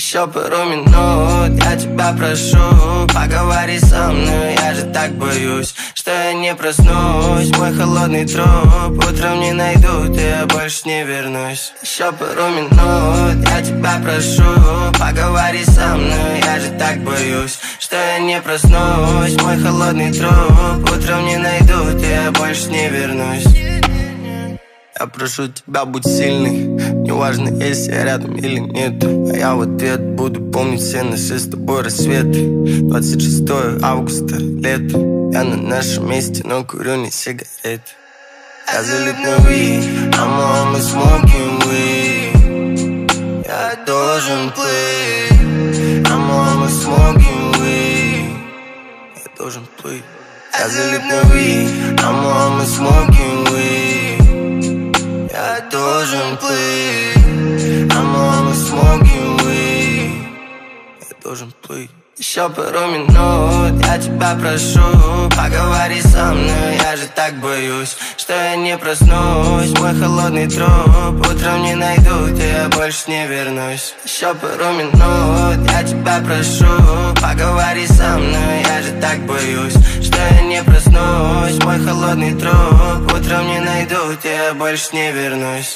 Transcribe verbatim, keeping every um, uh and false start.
Еще пару минут, я тебя прошу, поговори со мной, я же так боюсь, что я не проснусь. Мой холодный труп утром не найдут, и я больше не вернусь. Еще пару минут, я тебя прошу, поговори со мной, я же так боюсь, что я не проснусь. Мой холодный труп утром не найдут, и я больше не вернусь. Я прошу тебя, будь сильный, неважно, если я рядом или нет. А я в ответ буду помнить все наши с тобой рассветы. Двадцать шестое августа, лето. Я на нашем месте, но курю не сигарет. Я залит на weed, I'm on my smoking weed. Я должен плыть, I'm on my smoking weed. Я должен плыть. Я залит на weed, I'm on my smoking weed. Я должен плыть, I'm on a smoking weed. Я должен плыть. Еще пару минут, я тебя прошу, поговори со мной, я же так боюсь, что я не проснусь. Мой холодный труп утром не найдут, и я больше не вернусь. Еще пару минут, я тебя прошу, поговори со мной, я же так боюсь, что я не проснусь. Мой холодный труп утром не найдут, и я больше не вернусь.